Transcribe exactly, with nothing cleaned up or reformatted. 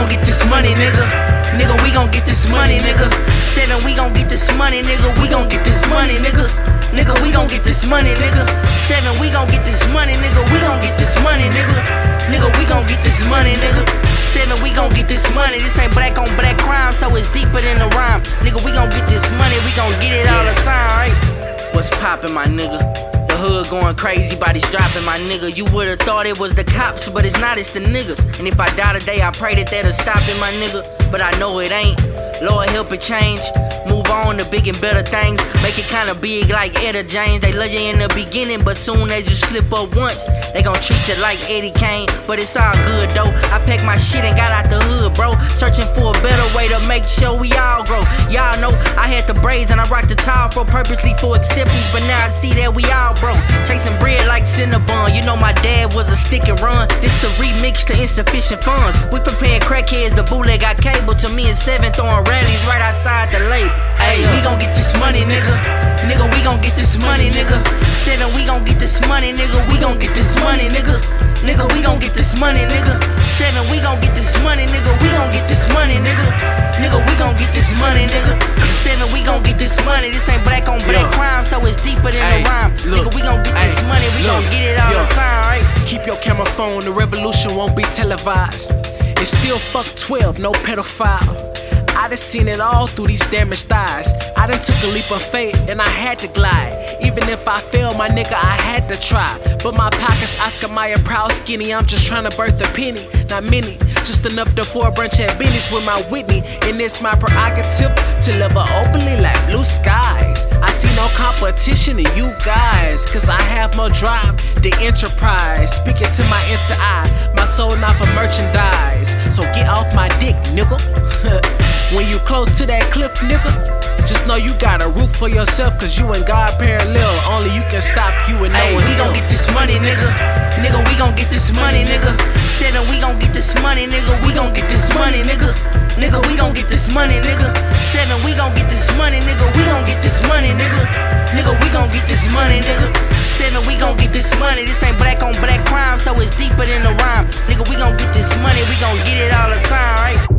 get this money, nigga. Nigga, we gon' get this money, nigga. Seven, we gon' get this money, nigga. We gon' get this money, nigga. Nigga, we gon' get this money, nigga. Seven, we gon' get this money, nigga. We gon' get this money, nigga. Nigga, we gon' get this money, nigga. Seven, we gon' get this money. This ain't black on black crime, so it's deeper than the rhyme. Nigga, we gon' get this money. We gon' get it all the time, right? What's poppin', my nigga? The hood going crazy, bodies dropping, my nigga. You would've thought it was the cops, but it's not, it's the niggas. And if I die today, I pray that that'll stop it, my nigga. But I know it ain't. Lord help it change. Move on to big and better things. Make it kinda big like Etta James. They love you in the beginning, but soon as you slip up once, they gon' treat you like Eddie Kane. But it's all good though. I packed my shit and got out the hood, bro. Searching for a better way to make sure we all grow. Y'all know I had the braids and I rocked the towel for purposely for acceptance, but now I see that we all broke. Chasing bread like Cinnabon. You know my dad was a stick and run. This the remix to insufficient funds. We from paying crackheads, the bootleg got cable. To me and Seven throwing rallies right outside the label. Hey, we gon' get this money, nigga. Nigga, we gon' get this money, nigga. Seven, we gon' get this money, nigga. We gon' get this money, nigga. Nigga, we gon' get this money, nigga. Seven, we gon' get this money, nigga. We gon' get this money, nigga. Nigga, we gon' get this money, nigga. Seven, we gon' get this money. This ain't black on black crime, so it's deeper than Ay, the rhyme. look, Nigga, we gon' get ay, this money. We look, gon' get it all yo. the time, right? Keep your camera phone, the revolution won't be televised. It's still fuck twelve, no pedophile. I done seen it all through these damaged thighs. I done took a leap of faith and I had to glide. Even if I failed, my nigga, I had to try. But my pockets Oscar Mayer proud skinny. I'm just trying to birth a penny, not many. Just enough to for a brunch at Benny's with my Whitney. And it's my prerogative to live openly like blue skies. I see no competition in you guys, cause I have more drive than enterprise. Speaking to my inner eye, my soul not for merchandise. So get off my dick, nigga. When you close to that cliff, nigga, just know you got a roof for yourself, cause you and God parallel. Only you can stop you and no Ay, one we gon' else. get this money, nigga. Nigga, we gon' get this money, nigga. Seven, we gon' get this money, nigga. We gon' get this money, nigga. Nigga, we gon' get this money, nigga. Seven, we gon' get this money, nigga. We gon' get this money, nigga. Nigga, we gon' get this money, nigga. Seven, we gon' get this money. This ain't black on black crime, so it's deeper than the rhyme. Nigga, we gon' get this money. We gon' get it all the time, right?